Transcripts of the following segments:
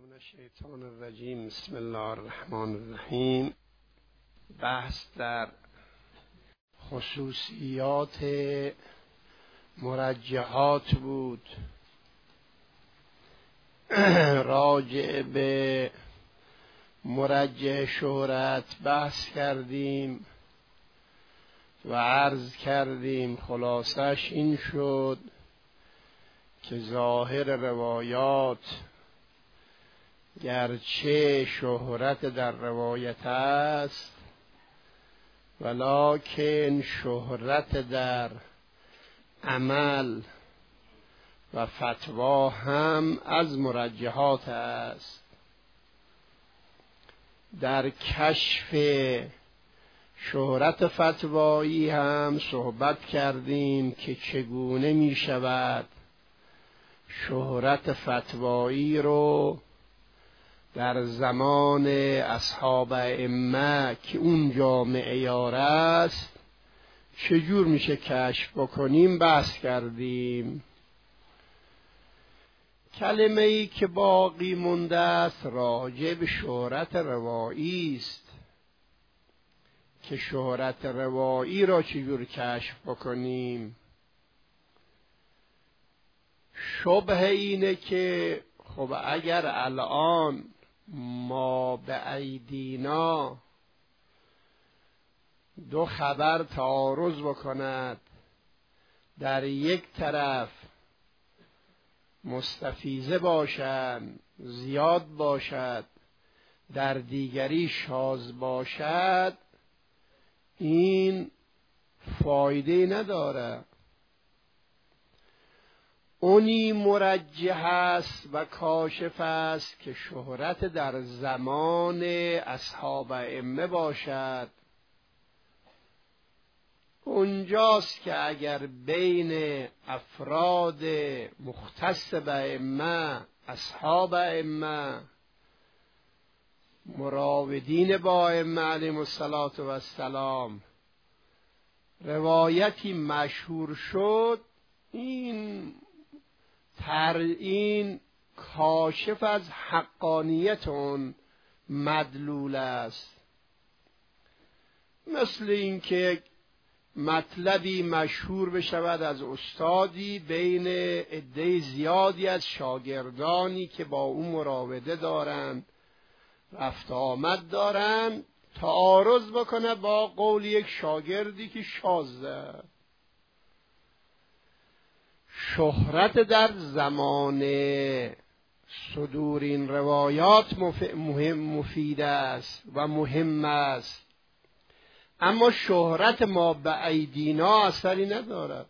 من الشیطان الرجیم. بسم الله الرحمن الرحیم. بحث در خصوصیات مرجحات بود. راجع به مرجح شهرت بحث کردیم و عرض کردیم خلاصش این شد که ظاهر روایات گرچه شهرت در روایت است، ولکن شهرت در عمل و فتوا هم از مرجحات است. در کشف شهرت فتوایی هم صحبت کردیم که چگونه می شود شهرت فتوایی رو در زمان اصحاب ائمه که اونجا معیار است چجور میشه کشف بکنیم بحث کردیم. کلمه ای که باقی مونده است راجع به شهرت روایی است که شهرت روایی را چجور کشف بکنیم. شبه اینه که خب اگر الان ما به ایدینا دو خبر تعارض بکند، در یک طرف مستفیضه باشد زیاد باشد، در دیگری شاذ باشد، این فایده نداره. اونی مرجح است و کاشف است که شهرت در زمان اصحاب ائمه باشد. اونجاست که اگر بین افراد مختص به ائمه، اصحاب ائمه، مراودین با ائمه علیهم السلام روایتی مشهور شد، این کاشف از حقانیت اون مدلول است. مثل اینکه مطلبی مشهور بشود از استادی بین عده زیادی از شاگردانی که با او مراوده دارند، رفت آمد دارند، تعارض بکنه با قول یک شاگردی که شاذه. شهرت در زمان صدور این روایات مفید است و مهم است، اما شهرت ما به ایدینا اثری ندارد.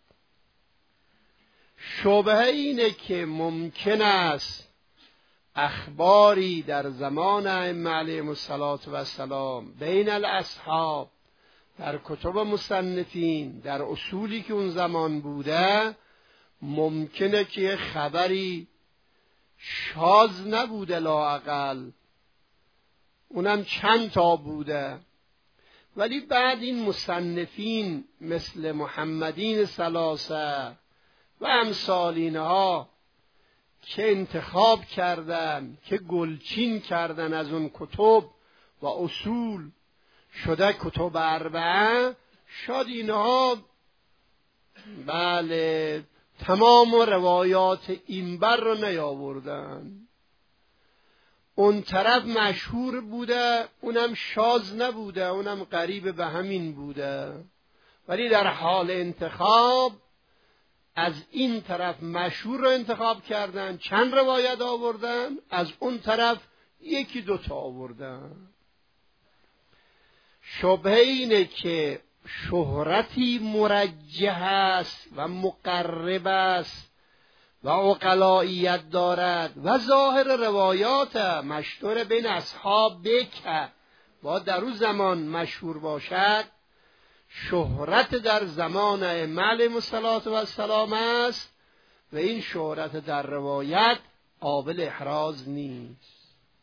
شبهه اینه که ممکن است اخباری در زمان ائمه علیهم السلام بین الاصحاب در کتب مصنفین در اصولی که اون زمان بوده، ممکنه که خبری شاذ نبوده، لااقل اونم چند تا بوده، ولی بعد این مصنفین مثل محمدین ثلاثه و امثال اینها که انتخاب کردن، که گلچین کردن از اون کتب و اصول شده کتب اربعه، شاید اینها بله تمام روایات این بر رو نیاوردن. اون طرف مشهور بوده، اونم شاذ نبوده، اونم قریب به همین بوده، ولی در حال انتخاب از این طرف مشهور رو انتخاب کردن، چند روایت آوردن، از اون طرف یکی دوتا آوردن. شبهه اینه که شهرتی مرجح است و مقرب است و عقلائیت دارد و ظاهر روایات مشهور بین اصحاب بکه و در اون زمان مشهور باشد، شهرت در زمان ائمه علیهم السلام است و این شهرت در روایت قابل احراز نیست.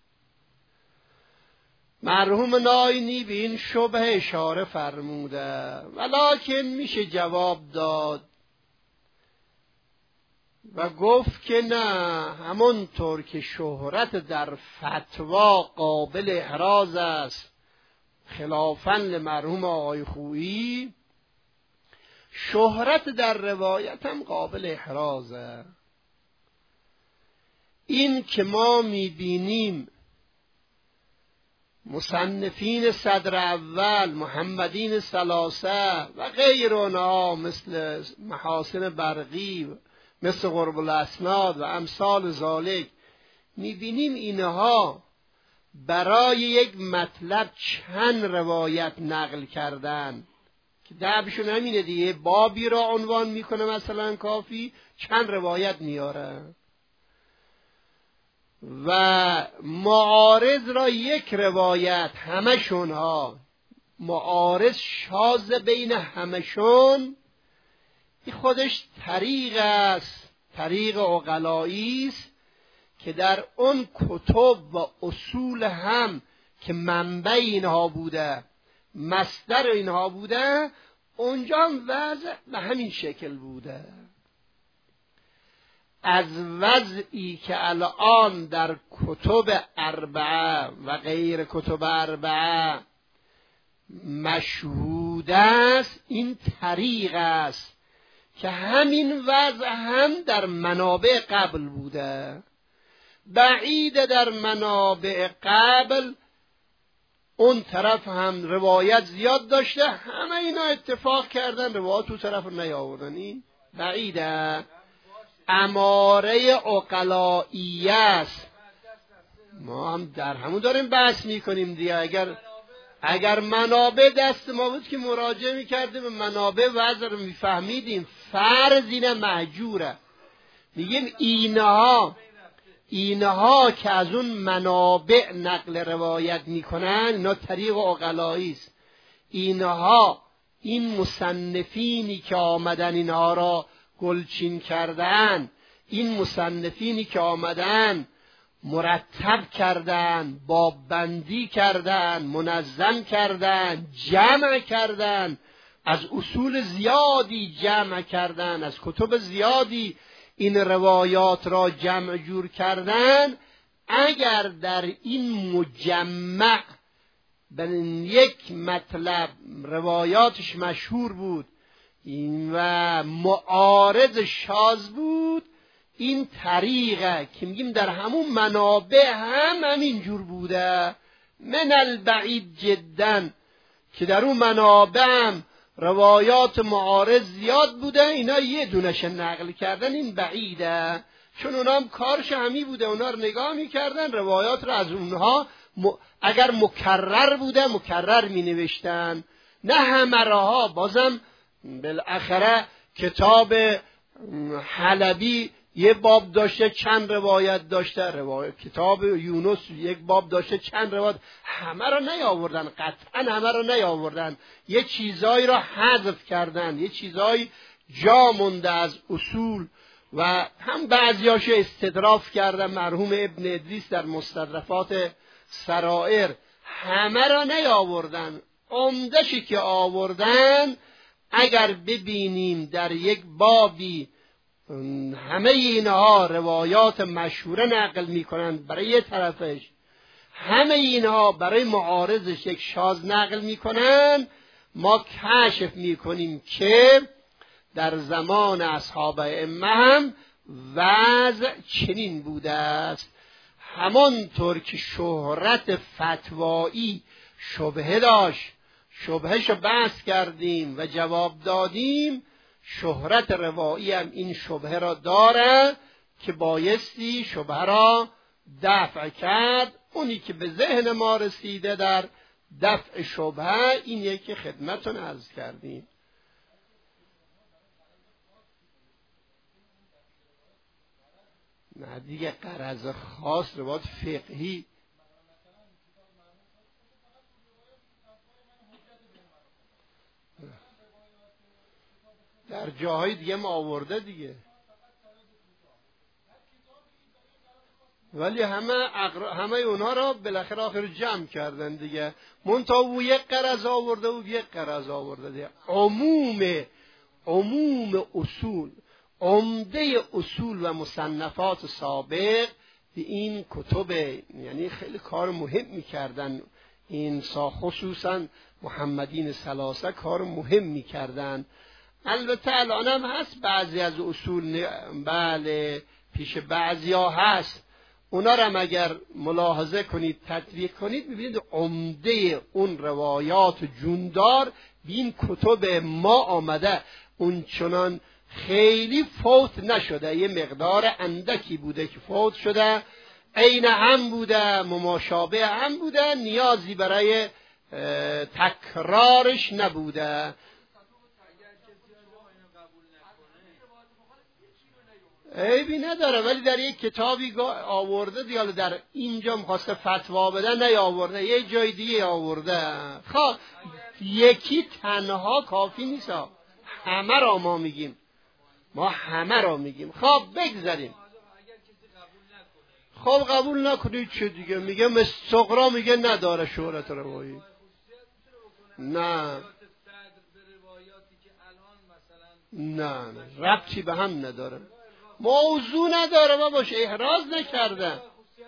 مرحوم ناینی به این شبه اشاره فرموده، ولکن میشه جواب داد و گفت که نه، همانطور که شهرت در فتوا قابل احراز است خلافاً لمرحوم آقای خویی، شهرت در روایت هم قابل احرازه. این که ما میبینیم مصنفین صدر اول، محمدین ثلاثه و غیر آنها مثل محاسن برقی، مثل قرب الاسناد و امثال ذالک، میبینیم اینها برای یک مطلب چند روایت نقل کردن که دعوشون همینه دیگه، بابی را عنوان میکنه مثلا کافی، چند روایت میاره و معارض را یک روایت، همشون ها معارض شاذ بین همشون، این خودش طریق است، طریق عقلایی است که در اون کتب و اصول هم که منبع اینها بوده، مصدر اینها بوده، اونجا هم وضع به همین شکل بوده. از وضعی که الان در کتب اربعه و غیر کتب اربعه مشهود است، این طریق است که همین وضع هم در منابع قبل بوده. بعید در منابع قبل اون طرف هم روایت زیاد داشته، همه اینا اتفاق کردن روایت تو طرف نیاوردن، این بعیده. اماره عقلائیه است. ما هم در همون داریم بحث میکنیم دیگه. اگر منابع دست ما بود که مراجعه میکردیم به منابع وضع رو میفهمیدیم. فرض اینه محجوره، میگیم اینها که از اون منابع نقل روایت میکنن، اینا طریق عقلایی است. اینها، این مصنفینی که آمدن اینها را گلچین کردن، این مصنفینی که آمدن مرتب کردن، باببندی کردن، منظم کردن، جمع کردن، از اصول زیادی جمع کردن، از کتب زیادی این روایات را جمع جور کردن. اگر در این مجمع به یک مطلب روایاتش مشهور بود و معارض شاذ بود، این طریقه که میگیم در همون منابع هم همینجور بوده. من البعید جدا که در اون منابع هم روایات معارض زیاد بوده، اینا یه دونش نقل کردن، این بعیده، چون اونا هم کارش همی بوده، اونا رو نگاه میکردن، روایات رو از اونها اگر مکرر بوده مکرر می نوشتن، نه همه راها. بازم بالاخره کتاب حلبی یه باب داشته چند روایت داشته، کتاب یونس یک باب داشته چند روایت، همه را نیاوردن، قطعا همه را نیاوردن، یه چیزایی را حذف کردن، یه چیزایی جا مونده از اصول و هم بعضیاشو استدراف کردن. مرحوم ابن ادریس در مستدرفات سرائر همه را نیاوردن، عمده‌شی که آوردن اگر ببینیم در یک بابی همه اینها روایات مشهوره نقل میکنند برای یه طرفش، همه اینها برای معارضش یک شاذ نقل میکنند، ما کشف میکنیم که در زمان اصحاب ائمه هم وضع چنین بوده است. همانطور که شهرت فتوایی شبهه داشت، شبههشو بحث کردیم و جواب دادیم، شهرت روایی هم این شبهه را داره که بایستی شبهه را دفع کرد. اونی که به ذهن ما رسیده در دفع شبهه این یکی خدمتون عرض کردیم. نه دیگه غرض خاص روایت فقهی در جاهای دیگه ما آورده ولی همه اونها را بالاخره آخر جمع کردن دیگه. منتها او یک غرض آورده و یک غرض آورده دیگه. عموم اصول، عمده اصول و مصنفات سابق به این کتب، یعنی خیلی کار مهم میکردن این خصوصا محمدین ثلاثه کار مهم میکردن. البته الان هم هست بعضی از اصول بله پیش بعضی ها هست، اونا رو هم اگر ملاحظه کنید تطبیق کنید ببینید عمده اون روایات جوندار به این کتب ما آمده، اون چنان خیلی فوت نشده، یه مقدار اندکی بوده که فوت شده، عین هم بوده مماشابه هم بوده، نیازی برای تکرارش نبوده. عیبی نداره، ولی در یک کتابی آورده دیگه، در اینجا می‌خواسته فتوا بده نیاورده، یه جای دیگه آورده. خب یکی تنها کافی نیست، همه را ما میگیم، ما همه را میگیم. خب بگذاریم. خب قبول نکنید چه دیگه؟ میگه مستقرا میگه نداره شهرت روایی. نه ربطی به هم نداره، موضوع نداره، ما باشه احراز نکردن.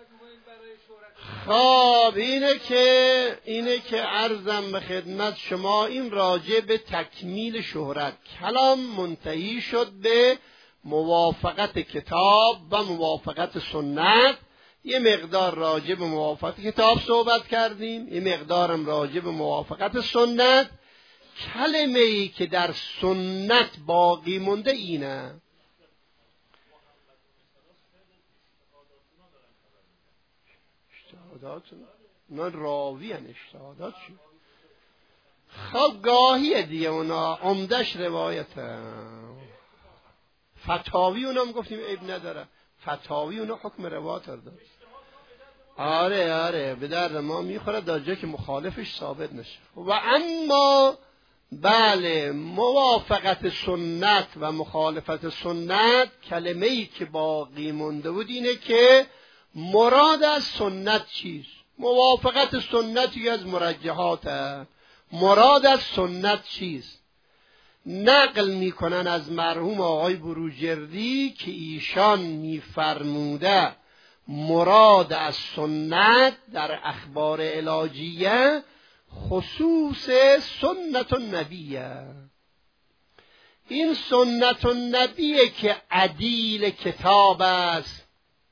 خب اینه که عرضم به خدمت شما، این راجع به تکمیل شهرت کلام منتهی شد به موافقت کتاب و موافقت سنت. یه مقدار راجع به موافقت کتاب صحبت کردیم، یه مقدارم راجع به موافقت سنت. کلمه ای که در سنت باقی مونده اینه. اشتهادات اونا راوی هن، اشتهادات چی؟ خب گاهیه دیگه اونا عمدش روایت. فتاوی اونا هم گفتیم عیب نداره، فتاوی اونا حکم روایت داره. آره به درد ما میخوره در جایی که مخالفش ثابت نشه. و اما بله موافقت سنت و مخالفت سنت، کلمه ای که باقی مونده بود اینه که مراد از سنت چیست؟ موافقت سنتی از مرجحاته. مراد از سنت چیست؟ نقل میکنن از مرحوم آقای بروجردی که ایشان میفرموده مراد از سنت در اخبار علاجیه خصوص سنت النبیه. این سنت النبیه که عدیل کتاب است.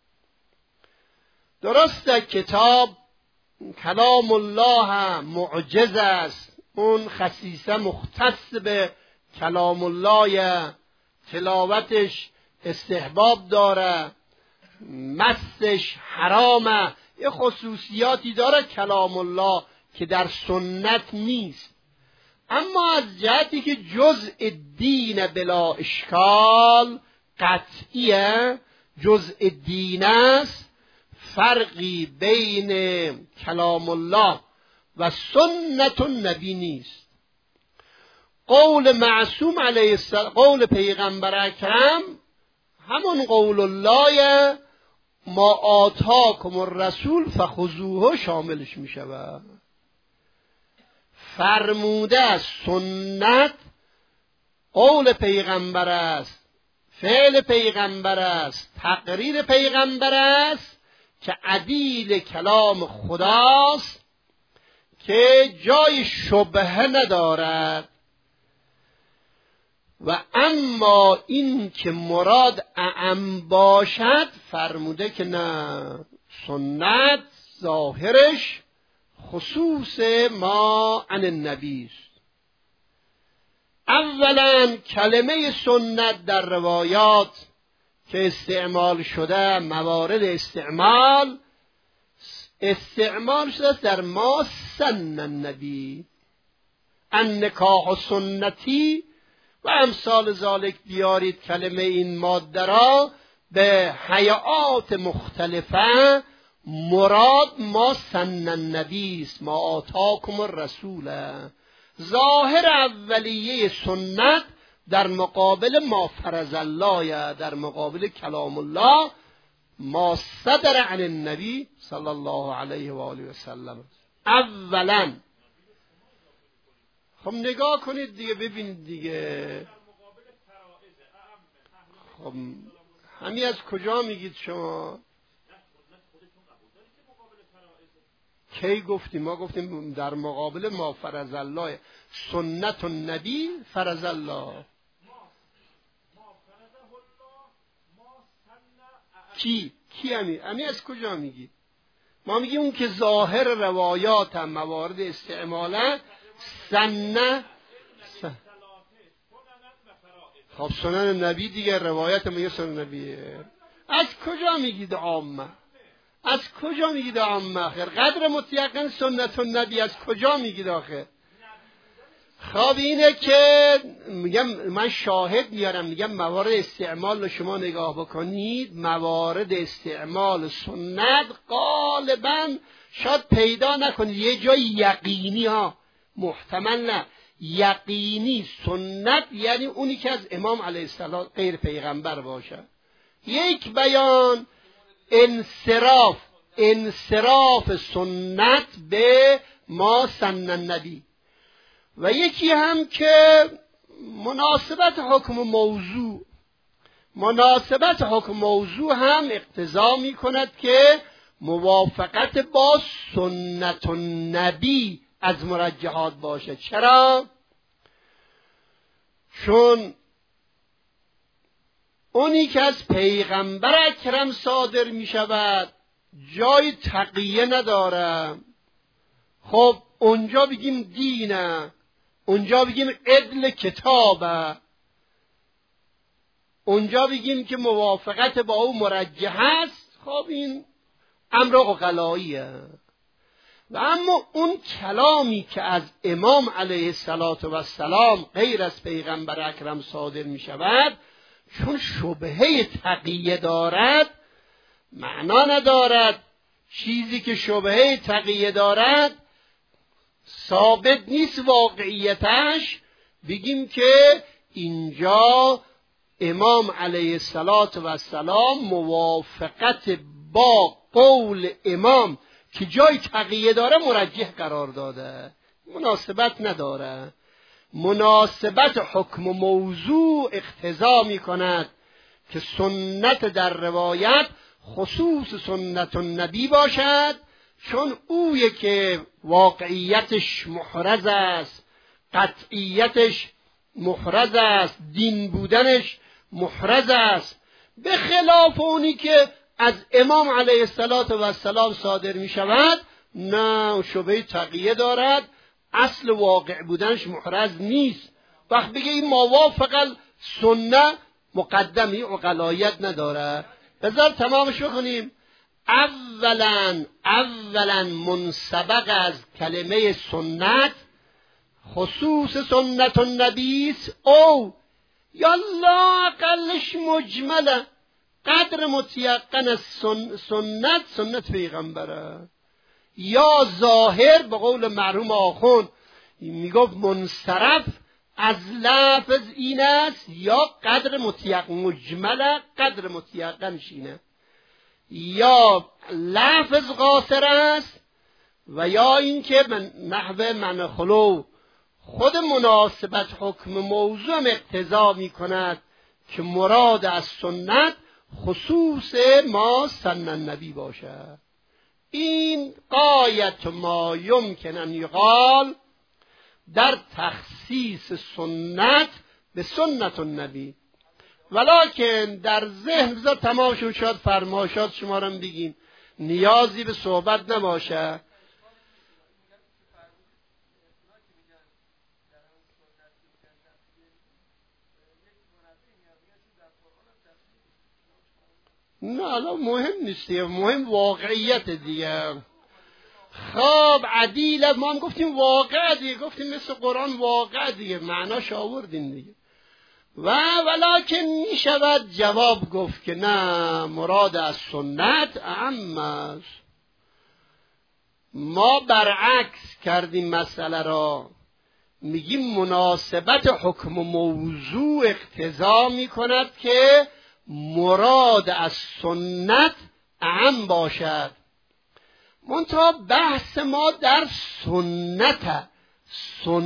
درسته کتاب کلام الله معجز است، اون خصیصه مختص به کلام الله، تلاوتش استحباب داره، مسش حرامه، یه خصوصیاتی داره کلام الله که در سنت نیست. اما از جهتی که جزء دین بلا اشکال قطعیه، جزء دین است، فرقی بین کلام الله و سنت النبی نیست. قول معصوم علیه السلام، قول پیغمبر اکرم همون قول الله، ما آتاکم الرسول فخذوه شاملش می شود. فرموده سنت قول پیغمبر است، فعل پیغمبر است، تقریر پیغمبر است که عدیل کلام خداست که جای شبهه ندارد. و اما این که مراد اعم باشد فرموده که نه، سنت ظاهرش خصوص ما عن النبی است. اولا کلمه سنت در روایات که استعمال شده، موارد استعمال شده در ما سن النبی، النکاح سنتی و امثال ذالک بیارید. کلمه این ماده را به هیئات مختلفه مراد ما سن النبی است، ما آتاکم الرسول. ظاهر اولیه سنت در مقابل ما فرض الله، در مقابل کلام الله ما صدر عن النبی صلی الله علیه و آله و سلم. اولا خب نگاه کنید دیگه، ببینید دیگه. خب همین از کجا میگید شما؟ کی گفتیم؟ ما گفتیم در مقابل ما فرض الله سنت النبی فرض الله. کی همین از کجا میگید؟ ما میگیم اون که ظاهر روایات هم موارد استعماله سنه. خب سنن نبی دیگه، روایت میگه سنن نبیه. از کجا میگید عامه؟ از کجا میگید عامه آخر؟ قدر متیقن سنت النبی از کجا میگید آخر؟ خب اینه که میگم من شاهد میارم، میگم موارد استعمال رو شما نگاه بکنید. موارد استعمال سنت غالبا شاید پیدا نکنید یه جای یقینی ها، محتمل نه، یقینی سنت یعنی اونی که از امام علیه السلام غیر پیغمبر باشه. یک بیان انصراف سنت به ما سن النبی، و یکی هم که مناسبت حکم موضوع هم اقتضا می کند که موافقت با سنت النبی از مرجحات باشه. چرا؟ چون اونی که از پیغمبر اکرم صادر می شود جای تقیه نداره. خب اونجا بگیم دینه، اونجا بگیم عدل کتابه، اونجا بگیم که موافقت با او مرجح است. خب این امر عقلاییه. و اما اون کلامی که از امام علیه السلام غیر از پیغمبر اکرم صادر می شود، چون شبهه تقیه دارد معنا ندارد. چیزی که شبهه تقیه دارد ثابت نیست واقعیتش، بگیم که اینجا امام علیه السلام موافقت با قول امام که جای تقیه داره مرجح قرار داده، مناسبت نداره. مناسبت حکم موضوع اقتضا می کند که سنت در روایت خصوص سنت النبی باشد، چون اویه که واقعیتش محرز است، قطعیتش محرز است، دین بودنش محرز است، به خلاف اونی که از امام علیه السلام صادر می شود نه شبهه تقیه دارد، اصل واقع بودنش محرز نیست. وقت بگه این موافق سنت مقدمی عقلایت نداره. بذار تمامش بکنیم. اولا منسبق از کلمه سنت خصوص سنت النبی او یا لا اقلش مجمله، قدر متیقن از سنت پیغمبره، یا ظاهر به قول مرحوم آخوند میگفت منصرف از لفظ این است، یا قدر متیقن مجمله قدر متیقنش اینه، یا لفظ قاصر است و یا اینکه نحو من خلو خود مناسبت حکم موضوع اقتضا می کند که مراد از سنت خصوص ما سن النبی باشد. این غایت ما یمکن ان یقال در تخصیص سنت به سنت النبی، ولکن در ذهن بذار تمام شد فرمایشات شما رو بگیم، نیازی به صحبت نباشه. نه الان مهم نیست، مهم واقعیت دیگه. خب عدیل ما هم گفتیم واقع دیگه، گفتیم مثل قرآن واقع دیگه، معناش آوردیم دیگه. ولکن می شود جواب گفت که نه، مراد از سنت اعم است. ما برعکس کردیم مسئله را، میگیم مناسبت حکم موضوع اقتضا می کند که مراد از سنت اعم باشد. منتها بحث ما در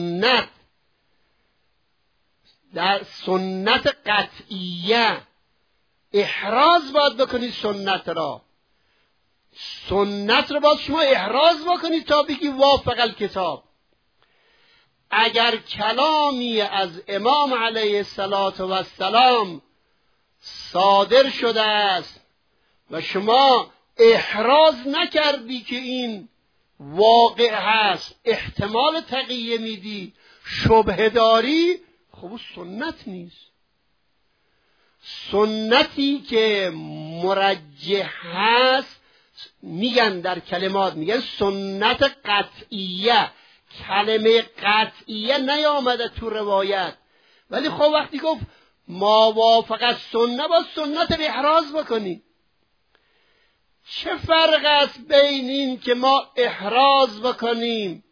سنت در سنت قطعیه احراز باید بکنید سنت را. سنت را باید شما احراز بکنید تا بگی وافق الکتاب. اگر کلامی از امام علیه السلام صادر شده است و شما احراز نکردی که این واقع هست، احتمال تقیه میدی، شبهه داری، خب سنت نیست. سنتی که مرجح هست میگن در کلمات، میگن سنت قطعیه. کلمه قطعیه نیامده تو روایت، ولی خب وقتی گفت ما وافق سنت، با سنت رو احراز بکنی. چه فرق است بین این که ما احراز بکنیم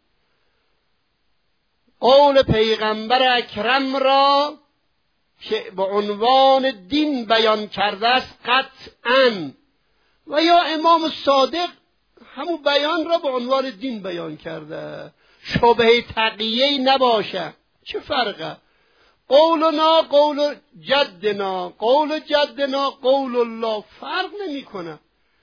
قول پیغمبر اکرم را که به عنوان دین بیان کرده است قطعاً، و یا امام صادق همون بیان را به عنوان دین بیان کرده، شبهه تقیه‌ای نباشه؟ چه فرقه؟ قولنا قول جدنا، قول جدنا قول الله، فرق نمیکنه.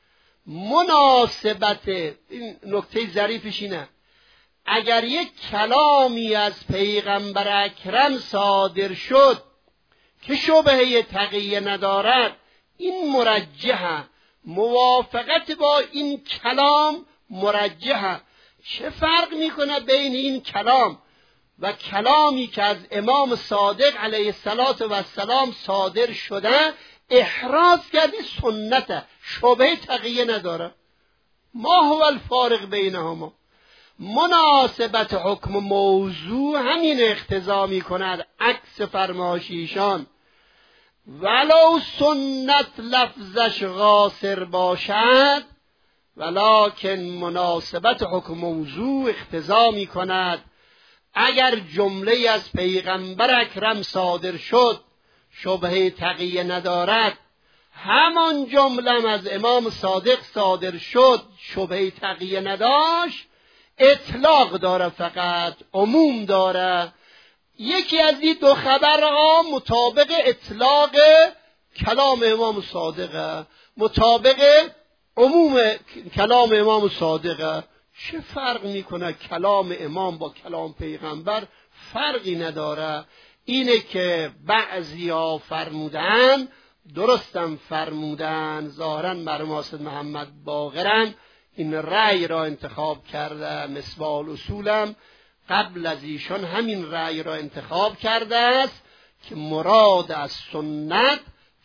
مناسبت این نکته ظریفش اینه، اگر یک کلامی از پیغمبر اکرم صادر شد که شبهه تقیه ندارد، این مرجحه، موافقت با این کلام مرجحه. چه فرق میکنه بین این کلام و کلامی که از امام صادق علیه السلام صادر شده؟ احراز کردی سنته، شبهه تقیه نداره. ما هو الفارق بینهما. مناسبت حکم موضوع همین اقتضا میکند، عکس فرمایشیشان ولو سنت لفظش قاصر باشد، ولکن مناسبت حکم موضوع اقتضا میکند اگر جمله از پیغمبر اکرم صادر شد شبهه تقیه ندارد، همان جمله از امام صادق صادر شد شبهه تقیه نداشت، اطلاق داره، فقط عموم داره. یکی از این دو خبرها مطابق اطلاق کلام امام صادقه، مطابق عموم کلام امام صادقه. چه فرق میکنه کلام امام با کلام پیغمبر؟ فرقی نداره. اینه که بعضیا فرمودن، درستم فرمودن، ظاهرا مرحوم حافظ محمد باقرن این رأی را انتخاب کرده، مصباح الاصولم قبل از ایشان همین رأی را انتخاب کرده است که مراد از سنت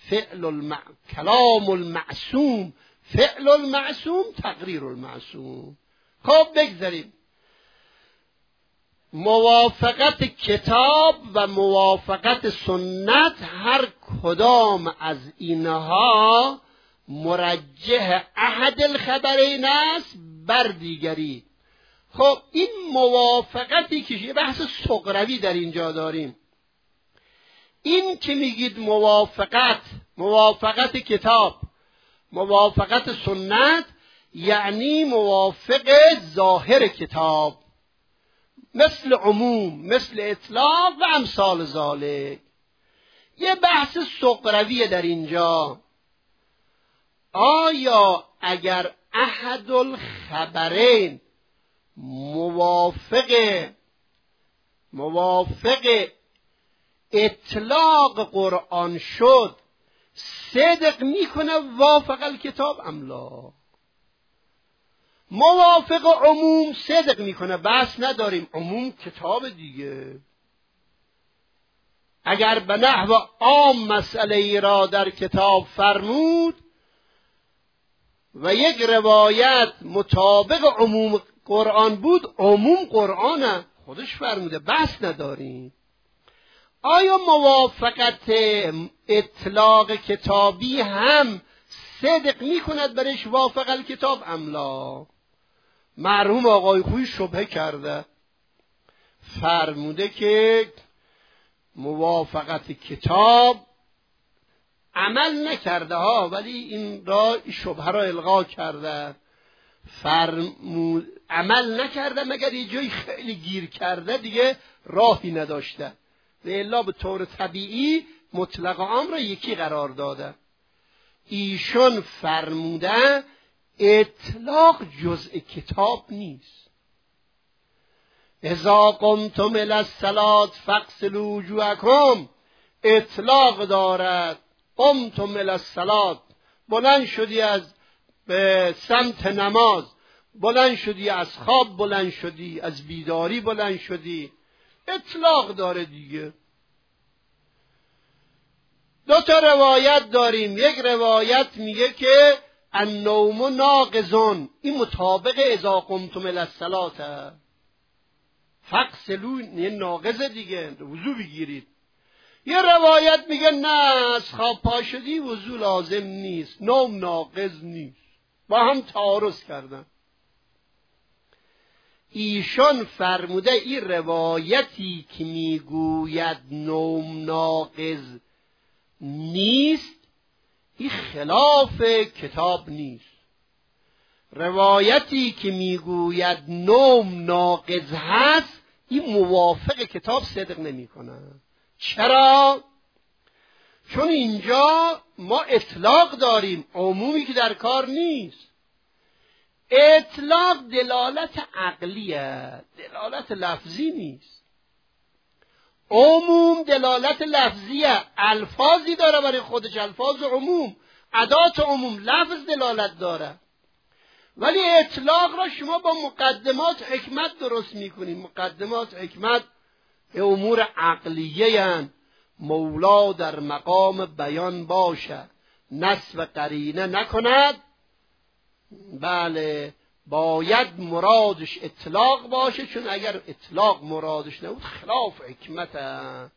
کلام المعصوم، فعل المعصوم، تقریر المعصوم. خب بگذاریم. موافقت کتاب و موافقت سنت، هر کدام از اینها مرجح احد الخبرین است بر دیگری. خب این موافقتی که یه بحث صغروی در اینجا داریم، این که میگید موافقت کتاب، موافقت سنت، یعنی موافق ظاهر کتاب، مثل عموم، مثل اطلاق و امثال ذالک. یه بحث صغروی در اینجا، آیا اگر احد الخبرین موافق اطلاق قرآن شد، صدق میکنه وافق الکتاب ام لا؟ موافق عموم صدق میکنه، بس نداریم، عموم کتاب دیگه. اگر به نحو عام مسئله ای را در کتاب فرمود و یک روایت مطابق عموم قرآن بود، عموم قرآنه، خودش فرموده، بس نداریم. آیا موافقت اطلاق کتابی هم صدق میکند برش وافق الکتاب ام لا؟ مرحوم آقای خویی شبهه کرده، فرموده که موافقت کتاب عمل نکرده ها، ولی این را شبهه را الغا کرده. عمل نکرده مگر یه جایی خیلی گیر کرده، دیگه راهی نداشته، و الا به طور طبیعی مطلق عام را یکی قرار داده. ایشون فرموده اطلاق جزء کتاب نیست. اذا قمتم الی الصلاة فاغسلوا وجوهکم اطلاق دارد. قمتم الی الصلاة، بلند شدی از به سمت نماز، بلند شدی از خواب، بلند شدی از بیداری، بلند شدی، اطلاق داره دیگه. دو تا روایت داریم. یک روایت میگه که النوم ناقضون، این مطابق اذا قمتم الی الصلاة فاغسلوا، یه ناقض دیگه، وضو بگیرید. یه روایت میگه نه، از خواب پا شدی وضو لازم نیست، نوم ناقض نیست. با هم تعارض کردن. ایشان فرموده این روایتی که میگوید نوم ناقض نیست، این خلاف کتاب نیست. روایتی که میگوید نوم ناقض هست، این موافق کتاب صدق نمیکنه. چرا؟ چون اینجا ما اطلاق داریم، عمومی که در کار نیست. اطلاق دلالت عقلیه، دلالت لفظی نیست. عموم دلالت لفظیه، الفاظی داره برای خودش، الفاظ عموم، ادات عموم، لفظ دلالت داره. ولی اطلاق را شما با مقدمات حکمت درست میکنید. مقدمات حکمت امور عقلیه هستند. مولا در مقام بیان باشه، نصب قرینه نکند. بله، باید مرادش اطلاق باشه، چون اگر اطلاق مرادش نبود خلاف حکمته.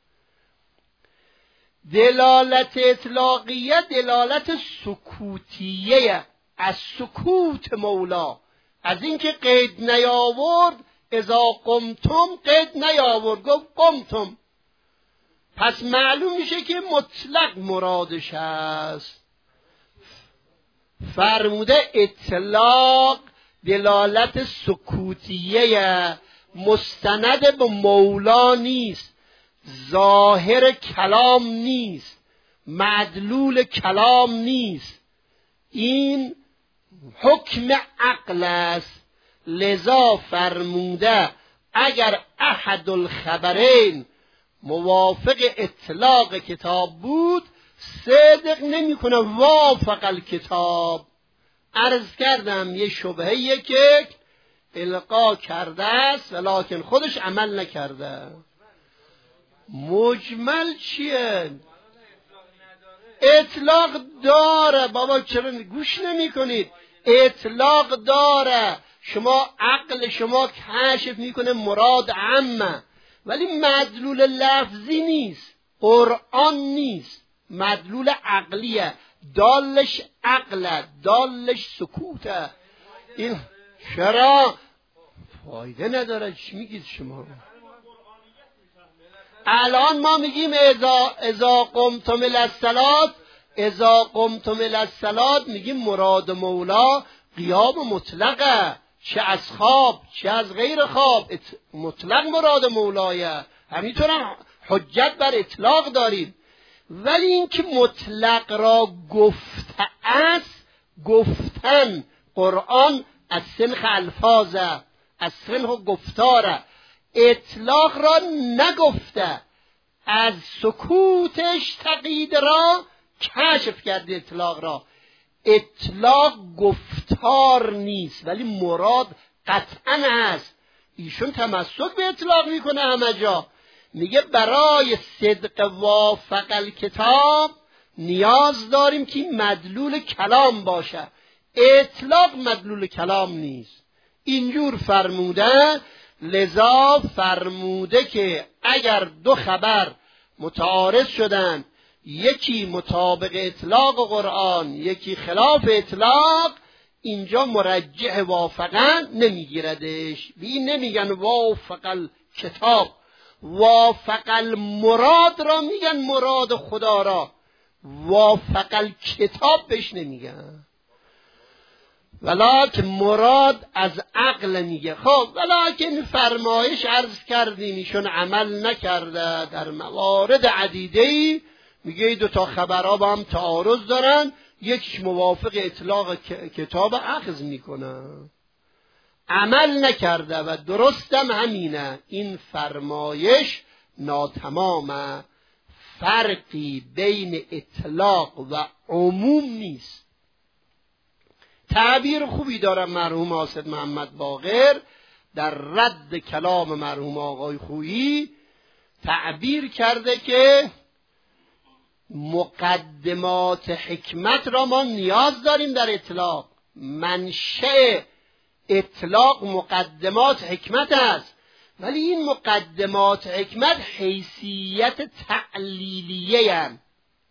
دلالت اطلاقیه دلالت سکوتیه، از سکوت مولا، از اینکه قید نیاورد. اذا قمتم قید نیاورد، گفت قمتم، پس معلوم میشه که مطلق مرادش هست. فرموده اطلاق دلالت سکوتیه، مستند به مولا نیست، ظاهر کلام نیست، مدلول کلام نیست. این حکم عقل است. لذا فرموده اگر احد الخبرین موافق اطلاق کتاب بود، صدق نمیکنه وافق الکتاب. عرض کردم یه شبهه‌ایه که القا کرده است ولکن خودش عمل نکرده. مجمل چیه؟ اطلاق داره. بابا چرا گوش نمی کنید؟ اطلاق داره. شما عقل شما کشف میکنه مراد عامه، ولی مدلول لفظی نیست، قرآن نیست، مدلول عقلیه، دالش عقله، دالش سکوته. این چرا؟ فایده نداره. چی میگید شما؟ الان ما میگیم اذا قمتم الی الصلاة، اذا قمتم الی الصلاة میگیم مراد مولا قیام مطلقه، چه از خواب چه از غیر خواب، مطلق مراد مولایه. همینطور هم حجت بر اطلاق داریم. ولی اینکه مطلق را گفته است، گفتن قرآن از سنخ الفاظه، از سنخ گفتاره، اطلاق را نگفته، از سکوتش تقیید را کشف کرده. اطلاق را، اطلاق گفتار نیست ولی مراد قطعا هست. ایشون تمسک به اطلاق میکنه همه جا. میگه برای صدق وافق الکتاب نیاز داریم که مدلول کلام باشه. اطلاق مدلول کلام نیست. اینجور فرموده. لذا فرموده که اگر دو خبر متعارض شدن، یکی مطابق اطلاق قرآن یکی خلاف اطلاق، اینجا مرجح وافقا نمیگیردش. بی نمیگن وافق الکتاب، وافق المراد را میگن، مراد خدا را. وافق الکتاب بهش نمیگن. ولکن مراد از عقل میگه. خب ولکن فرمایش عرض کردیم ایشون عمل نکرده. در موارد عدیده‌ای میگه دو تا خبرها با هم تعارض دارن، یکیش موافق اطلاق کتاب اخذ میکنه، عمل نکرده و درستم همینه. این فرمایش ناتمامه، فرقی بین اطلاق و عموم نیست. تعبیر خوبی داره مرحوم حاسد محمد باقر در رد کلام مرحوم آقای خویی، تعبیر کرده که مقدمات حکمت را ما نیاز داریم در اطلاق. منشأ اطلاق مقدمات حکمت است، ولی این مقدمات حکمت حیثیت تعلیلیه هستند.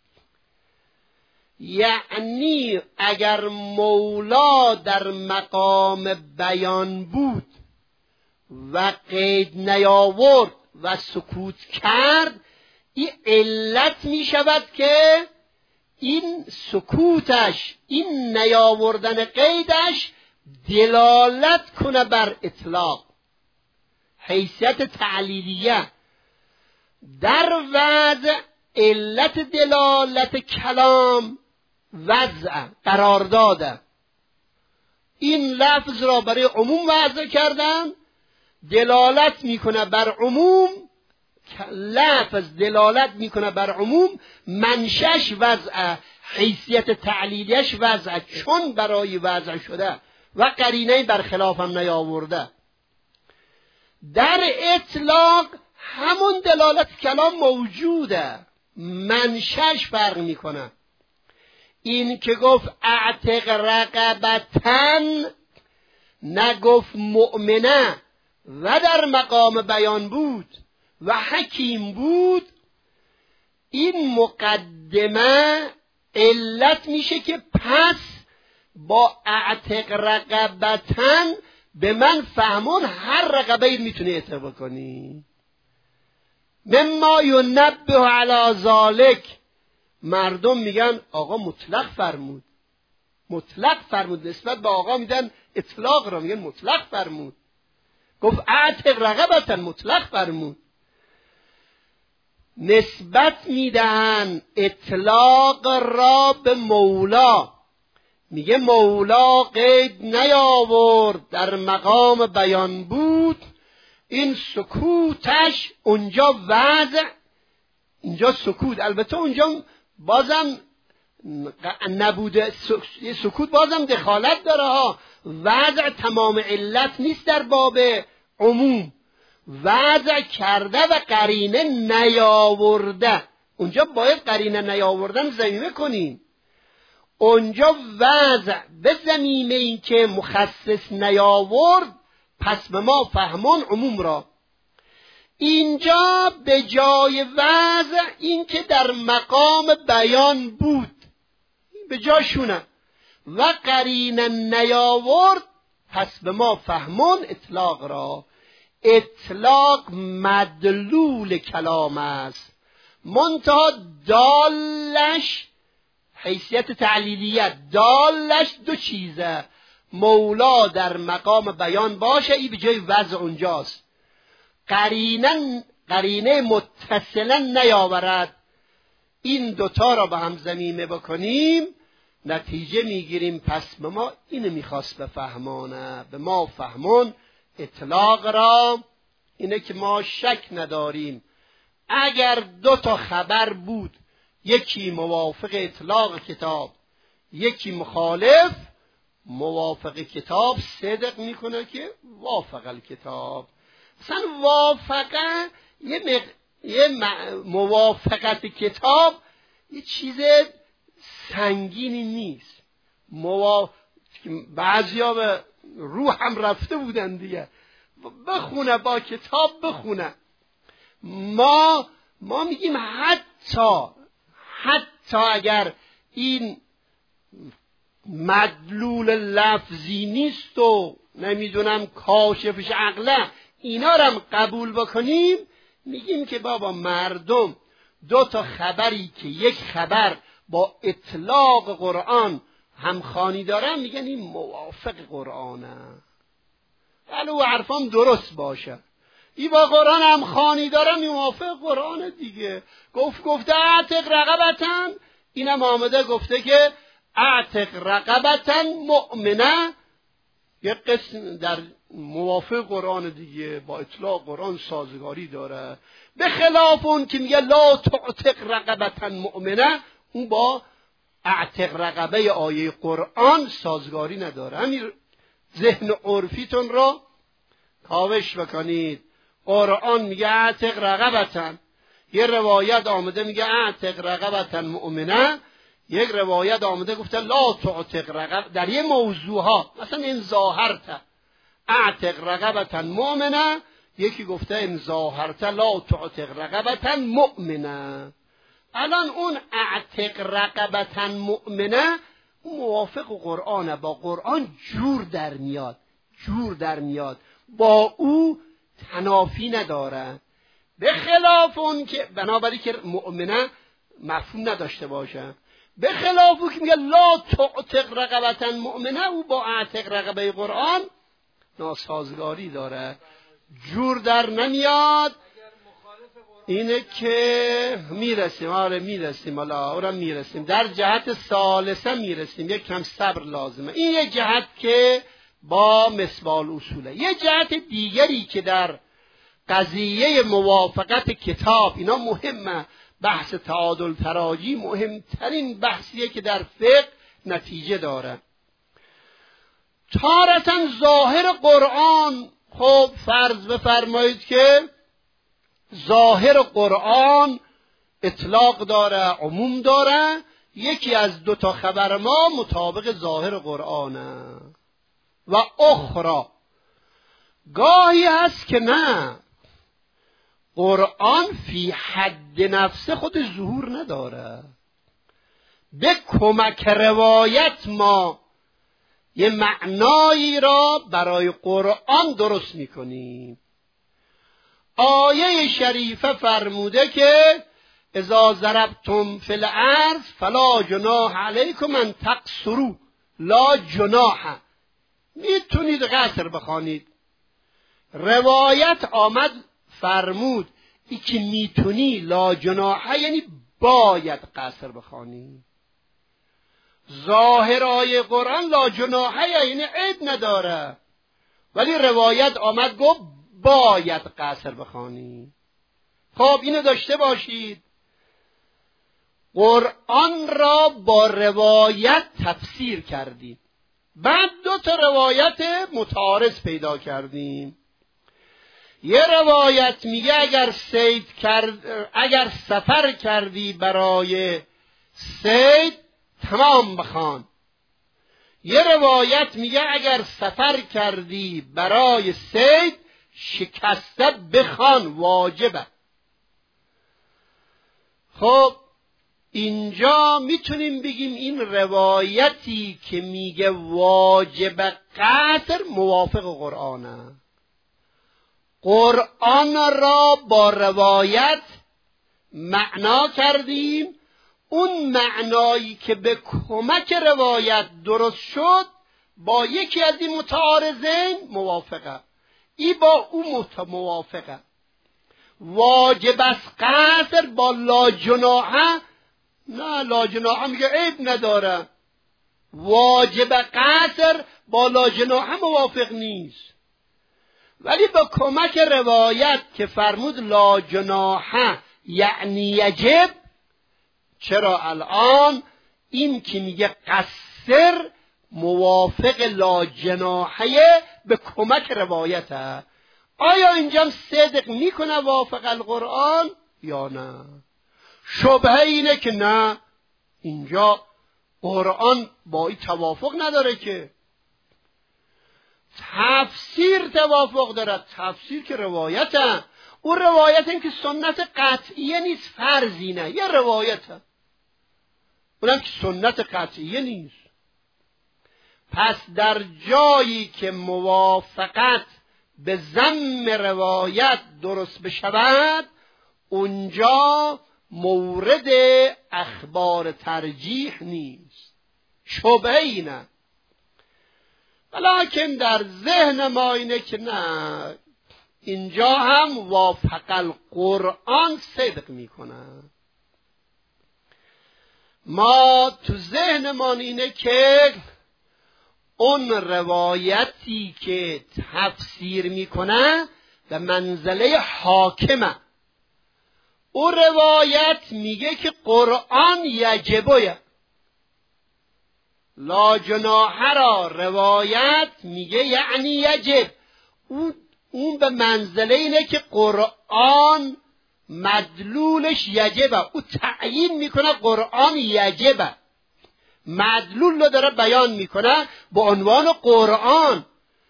یعنی اگر مولا در مقام بیان بود و قید نیاورد و سکوت کرد، این علت می شود که این سکوتش، این نیاوردن قیدش دلالت کنه بر اطلاق، حیثیت تعلیلیه. در وضع علت دلالت کلام وضع قرار داده. این لفظ را برای عموم وضع کردن، دلالت میکنه بر عموم، لفظ دلالت میکنه بر عموم، منشش وضع، حیثیت تعلیلیش وضع، چون برای وضع شده و قرینه برخلاف هم نیاورده. در اطلاق همون دلالت کلام موجوده، منشش فرق میکنه. این که گفت اعتق رقبتن، نگفت مؤمنه، و در مقام بیان بود و حکیم بود، این مقدمه علت میشه که پس با اعتق رقبتن به من فهمون هر رقبه میتونی اعتق بکنی. مما ینبه علی ذالک، مردم میگن آقا مطلق فرمود، مطلق فرمود، نسبت به آقا میدن اطلاق را میگن مطلق فرمود. گفت اعتق رقبتن، مطلق فرمود. نسبت میدهن اطلاق را به مولا، میگه مولا قید نیاورد، در مقام بیان بود، این سکوتش اونجا وضع، اینجا سکوت. البته اونجا بازم نبوده سکوت، بازم دخالت داره ها. وضع تمام علت نیست در باب عموم، وضع کرده و قرینه نیاورده. اونجا باید قرینه نیاوردن ضمیمه کنیم. اونجا وضع به ضمیمه این که مخصص نیاورد، پس به ما فهمون عموم را. اینجا به جای وضع این که در مقام بیان بود به جاشونه و قرینه نیاورد، پس به ما فهمون اطلاق را. اطلاق مدلول کلام است، منتها دالش حیثیت تعلیلیت، دالش دو چیزه. مولا در مقام بیان باشه، این به جای وضع اونجاست. قرینه متصلا نیاورد. این دوتا را به هم ضمیمه بکنیم، نتیجه میگیریم پس به ما اینو میخواست بفهمانه، به ما فهمون اطلاق را. اینه که ما شک نداریم اگر دو تا خبر بود، یکی موافق اطلاق کتاب، یکی مخالف، موافق کتاب صدق میکنه که وافق الکتاب. مثلا وافقه موافقت کتاب یه چیز سنگینی نیست. بعضیا به روح هم رفته بودن دیگه، بخونه با کتاب بخونه. ما میگیم حتی اگر این مدلول لفظی نیست و نمیدونم کاشفش عقله، اینا رو هم قبول بکنیم، میگیم که بابا مردم دو تا خبری که یک خبر با اطلاق قرآن همخوانی دارن، میگن این موافق قرآنه، ولو حرفام درست باشه، این با قرآن همخوانی دارن، این موافق قرآن دیگه. گفته اعتق رقبتن، اینم آمده گفته که اعتق رقبة مؤمنه، یه قسم در موافق قرآن دیگه با اطلاق قرآن سازگاری داره، به خلاف اون که میگه لا تعتق رقبة مؤمنه، اون با اعتق رقبه آیه قرآن سازگاری نداره. همین ذهن عرفیتون رو کاوش بکنید. قرآن میگه اعتق رقبة، یه روایت آمده میگه اعتق رقبة مؤمنه، یک روایت آمده گفته لا تعتق رقبة در یه موضوع ها، مثلا این ظاهرت اعتق رقبة مؤمنه، یکی گفته این ظاهرت لا تعتق رقبة مؤمنه. الان اون اعتق رقبة مؤمنه موافق قرآنه، با قرآن جور در میاد، با او تنافی نداره، به خلاف اون که بنابراین که مؤمنه مفهوم نداشته باشه، به خلاف اون که میگه لا تعتق رقبة مؤمنه، او با اعتق رقبه قرآن ناسازگاری داره، جور در نمیاد. اینه که میرسیم حالا اونم میرسیم، در جهت ثالثه میرسیم، یک کم صبر لازمه. این یک جهت که با مصباح اصوله. یه جهت دیگری که در قضیه موافقت کتاب، اینا مهمه، بحث تعادل تراجی مهمترین بحثیه که در فقه نتیجه داره. تارةً ظاهر قرآن، خب فرض بفرمایید که ظاهر قرآن اطلاق داره، عموم داره، یکی از دو تا خبر ما مطابق ظاهر قرآنه و اخرى گاهی هست که نه، قرآن فی حد نفسه خود ظهور نداره، به کمک روایت ما یه معنایی را برای قرآن درست میکنیم. آیه شریفه فرموده که اذا ضربتم فی الارض فلا جناح علیکم ان تقصروا، لا جناح، میتونید قصر بخوانید. روایت آمد فرمود ای که میتونی لا جناح یعنی باید قصر بخوانی. ظاهر آیه قرآن لا جناح یعنی عیب نداره، ولی روایت آمد گفت باید قصر بخوانی. خب اینو داشته باشید، قرآن را با روایت تفسیر کردیم، بعد دو تا روایت متعارض پیدا کردیم. یه روایت میگه اگر سفر کردی برای صید تمام بخوان. یه روایت میگه اگر سفر کردی برای صید شکسته بخوان، واجبه. خب اینجا میتونیم بگیم این روایتی که میگه واجب قصر موافق قرآنه. قرآن را با روایت معنا کردیم، اون معنایی که به کمک روایت درست شد با یکی از این متعارضین موافقه، ای با او موافقه. واجب است قصر با لا جناح، نه لا جناح میگه عیب نداره، واجب قصر با لا جناح موافق نیست، ولی با کمک روایت که فرمود لا جناح یعنی یجب. چرا الان این که میگه قصر موافق لا جناحه به کمک روایته، آیا اینجا صدق میکنه وافق القرآن یا نه؟ شبهه اینه که نه، اینجا قرآن با این توافق نداره، که تفسیر توافق داره. تفسیر که روایته، اون روایت این که سنت قطعیه نیست، فرضی نه، یه روایته، اونم که سنت قطعیه نیست. پس در جایی که موافقت به ضم روایت درست بشود، اونجا مورد اخبار ترجیح نیست، شبهه اینه. ولیکن در ذهن ما اینه که نه، اینجا هم وافق القرآن صدق میکنه. ما تو ذهنمان اینه که اون روایتی که تفسیر میکنه به منزله حاکمه. اون روایت میگه که قرآن یجبه، لا جناح را روایت میگه یعنی یجب. اون به منزله اینه که قرآن مدلولش یجبه، او تعیین میکنه قرآن یجبه، مدلول رو داره بیان میکنه با عنوان قرآن.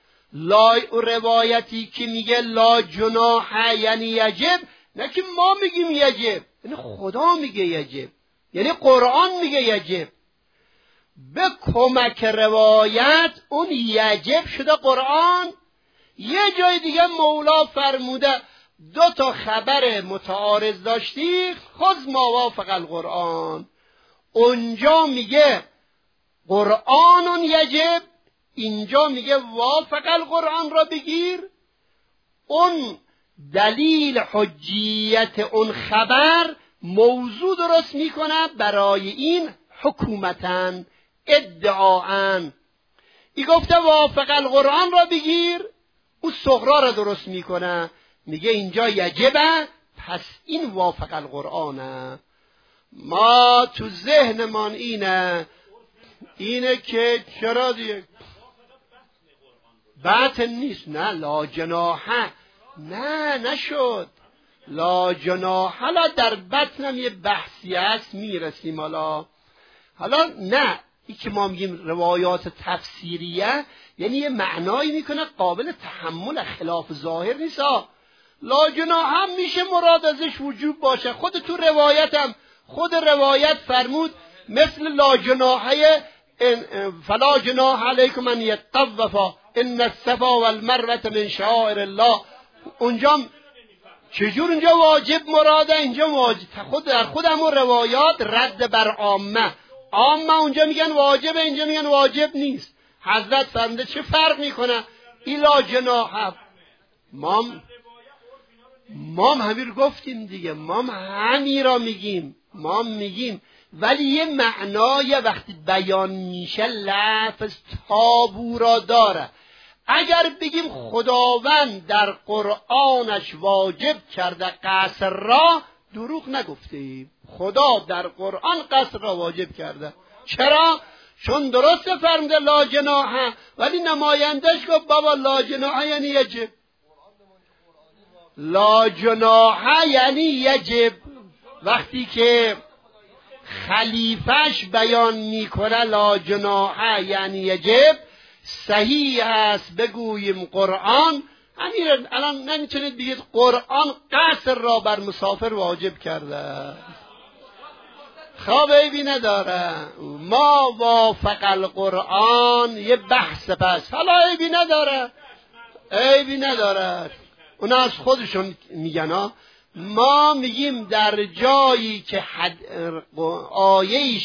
روایتی که میگه لا جناح یعنی یجب، نه که ما میگیم یجب، یعنی خدا میگه یجب، یعنی قرآن میگه یجب. به کمک روایت اون یجب شده قرآن. یه جای دیگه مولا فرموده دو تا خبر متعارض داشتی خذ ما وافق القرآن، اونجا میگه قرآن یجب، اینجا میگه وافق القرآن را بگیر. اون دلیل حجیت اون خبر موضوع درست میکنه برای این حکومتن ادعاان. ای گفته وافق القرآن را بگیر، او صغرا را درست میکنه، میگه اینجا یجبه، پس این وافق القرآنه. ما تو ذهنمان اینه که چرا دیگه باطن نیست. نه لا جناح، نه نشد لا جناح. حالا در بطنم یه بحثی هست میرسیم. حالا نه، این که ما میگیم روایات تفسیریه یعنی یه معنایی میکنه قابل تحمل خلاف ظاهر نیست. لا جناح هم میشه مراد ازش وجوب باشه. خود تو روایتم خود روایت فرمود مثل لا جناحه فلا جناح علیکم ان یطوفا ان الصفا والمروه من شعائر الله. اونجا چجور اونجا واجب مراده، اینجا واجب. در خود همون روایات رد بر عامه اونجا میگن واجبه، اینجا میگن واجب نیست. حضرت فرموده چه فرق میکنه؟ لا جناح. ما همین گفتیم دیگه، ما همین را میگیم، ما میگیم ولی یه معنای وقتی بیان میشه لفظ تابو را داره. اگر بگیم خداوند در قرآنش واجب کرده قصر را، دروغ نگفتیم. خدا در قرآن قصر را واجب کرده. چرا؟ چون درست فرموده لا جناح، ولی نمایندش گفت بابا لا جناح یعنی یجب. لا جناح یعنی یجب. وقتی که خلیفش بیان میکنه لا جناح یعنی یجب، صحیح است بگوییم قرآن. همین الان نمیتونید بگید قرآن قصر را بر مسافر واجب کرده. خواب عیبی نداره. ما وافق القرآن یه بحث، پس حالا عیبی نداره. اونا از خودشون میگن. ما میگیم در جایی که آیه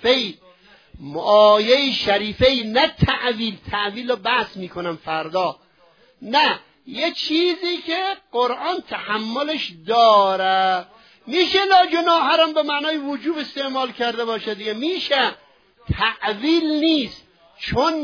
شریفه نه تعویل رو بحث میکنم فردا، نه یه چیزی که قرآن تحملش داره. میشه لا جناح هم به معنای وجوب استعمال کرده باشه دیگه، میشه، تعویل نیست. چون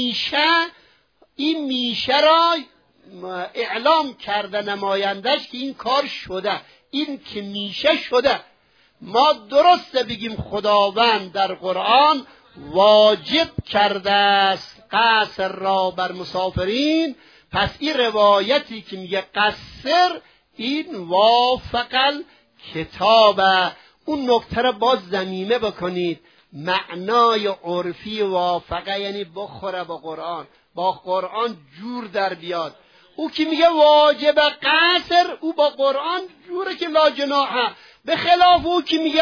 این میشه را اعلام کرده نمایندش که این کار شده، این که میشه شده. ما درسته بگیم خداوند در قرآن واجب کرده است قصر را بر مسافرین، پس این روایتی که میگه قصر این وافق الکتابه. اون نکته را باز ضمیمه بکنید. معنای عرفی وافقه یعنی بخوره با قرآن جور در بیاد. او که میگه واجب قصر، او با قرآن جوره که لا جناح. به خلاف او که میگه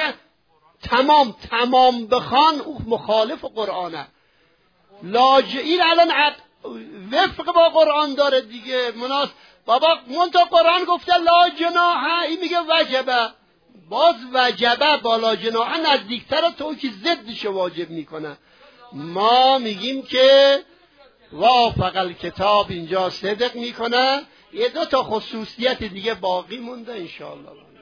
تمام بخوان، او مخالف قرآنه. این الان وفق با قرآن داره دیگه. بابا منتها قرآن گفته لا جناح، این میگه وجبه. باز وجبه با لا جناح نزدیکتر، تو که ضدش واجب میکنه. ما میگیم که وافق الکتاب اینجا صدق میکنه. یه دو تا خصوصیت دیگه باقی مونده انشاءالله.